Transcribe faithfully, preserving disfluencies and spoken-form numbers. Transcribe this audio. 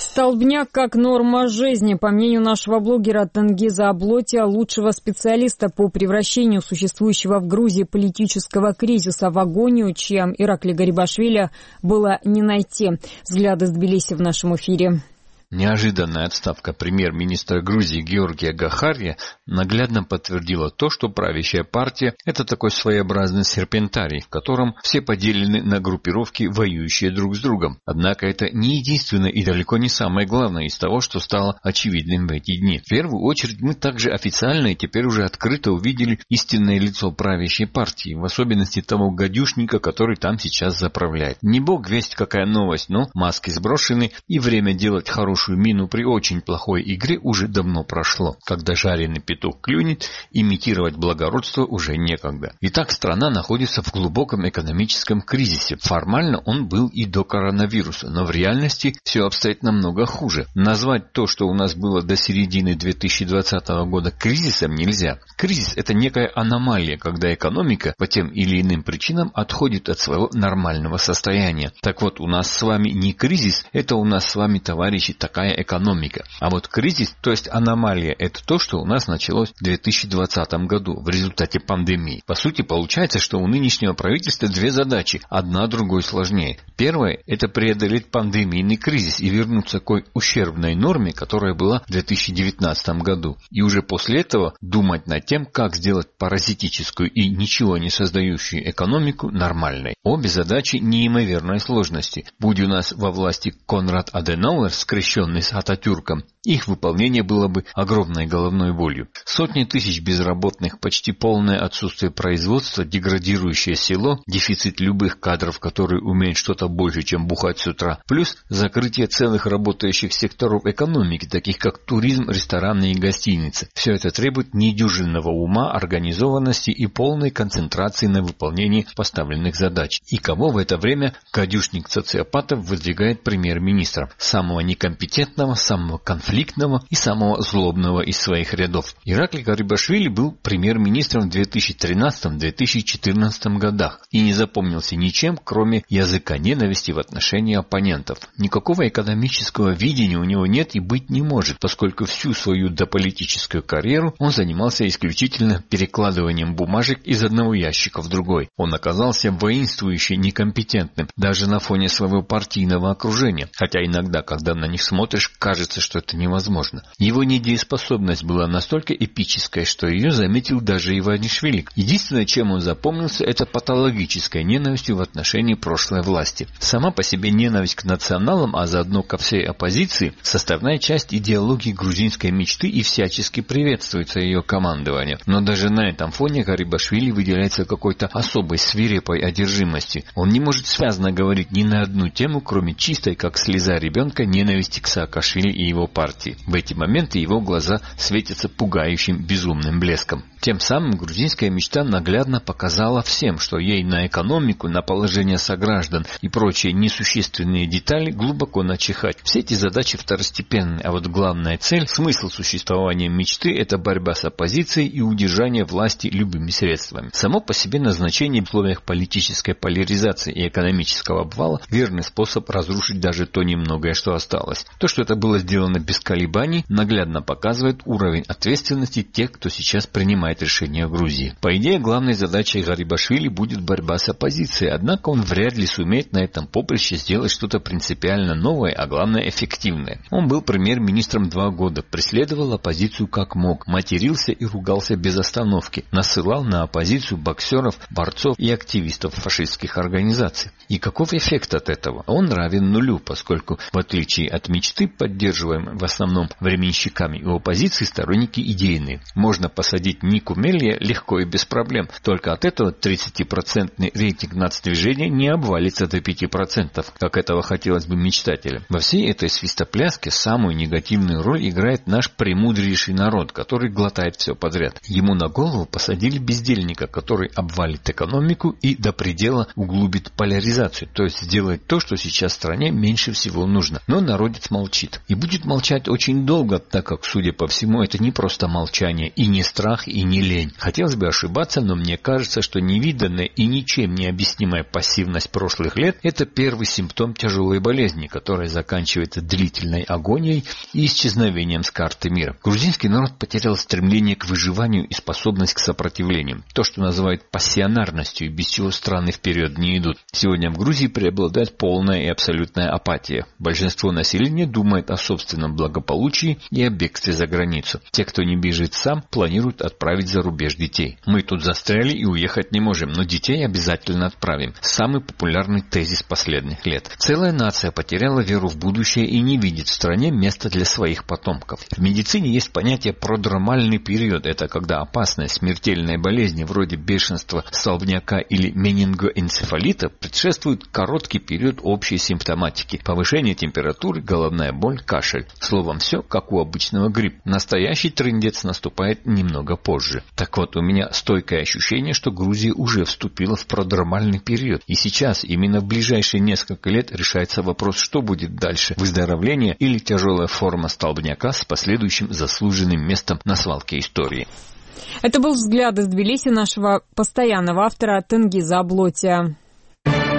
Столбняк как норма жизни. По мнению нашего блогера Тенгиза Аблотия, лучшего специалиста по превращению существующего в Грузии политического кризиса в агонию, чем Иракли Гарибашвили, было не найти. Взгляды с Тбилиси в нашем эфире. Неожиданная отставка премьер-министра Грузии Георгия Гахария наглядно подтвердила то, что правящая партия – это такой своеобразный серпентарий, в котором все поделены на группировки, воюющие друг с другом. Однако это не единственное и далеко не самое главное из того, что стало очевидным в эти дни. В первую очередь мы также официально и теперь уже открыто увидели истинное лицо правящей партии, в особенности того гадюшника, который там сейчас заправляет. Не бог весть какая новость, но маски сброшены и время делать хорошую мину при очень плохой игре уже давно прошло. Когда жареный петух клюнет, имитировать благородство уже некогда. Итак, страна находится в глубоком экономическом кризисе. Формально он был и до коронавируса, но в реальности все обстоит намного хуже. Назвать то, что у нас было до середины две тысячи двадцатого года, кризисом нельзя. Кризис – это некая аномалия, когда экономика по тем или иным причинам отходит от своего нормального состояния. Так вот, у нас с вами не кризис, это у нас с вами, товарищи, такая экономика. А вот кризис, то есть аномалия, это то, что у нас началось в две тысячи двадцатом году в результате пандемии. По сути, получается, что у нынешнего правительства две задачи, одна другой сложнее. Первая – это преодолеть пандемийный кризис и вернуться к той ущербной норме, которая была в две тысячи девятнадцатом году. И уже после этого думать над тем, как сделать паразитическую и ничего не создающую экономику нормальной. Обе задачи неимоверной сложности. Будь у нас во власти Конрад Аденауэр, скрещенный с Ататюрком, их выполнение было бы огромной головной болью. Сотни тысяч безработных, почти полное отсутствие производства, деградирующее село, дефицит любых кадров, которые умеют что-то больше, чем бухать с утра, плюс закрытие целых работающих секторов экономики, таких как туризм, рестораны и гостиницы. Все это требует недюжинного ума, организованности и полной концентрации на выполнении поставленных задач. И кого в это время гадюшник социопатов выдвигает премьер-министром? Самого некомпетентного, самого конфликтного, конфликтного и самого злобного из своих рядов. Иракли Гарибашвили был премьер-министром в две тысячи тринадцатом — две тысячи четырнадцатом годах и не запомнился ничем, кроме языка ненависти в отношении оппонентов. Никакого экономического видения у него нет и быть не может, поскольку всю свою дополитическую карьеру он занимался исключительно перекладыванием бумажек из одного ящика в другой. Он оказался воинствующе некомпетентным даже на фоне своего партийного окружения, хотя иногда, когда на них смотришь, кажется, что это невозможно. Его недееспособность была настолько эпической, что ее заметил даже Иванишвили. Единственное, чем он запомнился, это патологической ненавистью в отношении прошлой власти. Сама по себе ненависть к националам, а заодно ко всей оппозиции, составная часть идеологии грузинской мечты и всячески приветствуется ее командованием. Но даже на этом фоне Гарибашвили выделяется какой-то особой свирепой одержимости. Он не может связно говорить ни на одну тему, кроме чистой, как слеза ребенка, ненависти к Саакашвили и его партии. В эти моменты его глаза светятся пугающим безумным блеском. Тем самым грузинская мечта наглядно показала всем, что ей на экономику, на положение сограждан и прочие несущественные детали глубоко начихать. Все эти задачи второстепенны, а вот главная цель, смысл существования мечты – это борьба с оппозицией и удержание власти любыми средствами. Само по себе назначение в условиях политической поляризации и экономического обвала – верный способ разрушить даже то немногое, что осталось. То, что это было сделано без колебаний, наглядно показывает уровень ответственности тех, кто сейчас принимает решения в Грузии. По идее, главной задачей Гарибашвили будет борьба с оппозицией, однако он вряд ли сумеет на этом поприще сделать что-то принципиально новое, а главное эффективное. Он был премьер-министром два года, преследовал оппозицию как мог, матерился и ругался без остановки, насылал на оппозицию боксеров, борцов и активистов фашистских организаций. И каков эффект от этого? Он равен нулю, поскольку, в отличие от мечты, поддерживаемой в основном временщиками, у оппозиции сторонники идейные. Можно посадить Нику Мелия легко и без проблем, только от этого тридцатипроцентный рейтинг нацдвижения не обвалится до пяти процентов, как этого хотелось бы мечтателям. Во всей этой свистопляске самую негативную роль играет наш премудрейший народ, который глотает все подряд. Ему на голову посадили бездельника, который обвалит экономику и до предела углубит поляризацию, то есть сделает то, что сейчас стране меньше всего нужно. Но народец молчит. И будет молчать молчать очень долго, так как, судя по всему, это не просто молчание, и не страх, и не лень. Хотелось бы ошибаться, но мне кажется, что невиданная и ничем не объяснимая пассивность прошлых лет – это первый симптом тяжелой болезни, которая заканчивается длительной агонией и исчезновением с карты мира. Грузинский народ потерял стремление к выживанию и способность к сопротивлению. То, что называют пассионарностью, без чего страны вперед не идут. Сегодня в Грузии преобладает полная и абсолютная апатия. Большинство населения думает о собственном благополучии и о бегстве за границу. Те, кто не бежит сам, планируют отправить за рубеж детей. Мы тут застряли и уехать не можем, но детей обязательно отправим. Самый популярный тезис последних лет. Целая нация потеряла веру в будущее и не видит в стране места для своих потомков. В медицине есть понятие продромальный период. Это когда опасная смертельная болезнь вроде бешенства, столбняка или менингоэнцефалита предшествует короткий период общей симптоматики. Повышение температуры, головная боль, кашель. Словом, все как у обычного гриппа. Настоящий трындец наступает немного позже. Так вот, у меня стойкое ощущение, что Грузия уже вступила в продромальный период. И сейчас, именно в ближайшие несколько лет, решается вопрос, что будет дальше. Выздоровление или тяжелая форма столбняка с последующим заслуженным местом на свалке истории. Это был взгляд из Тбилиси нашего постоянного автора Тенгиза Аблотия.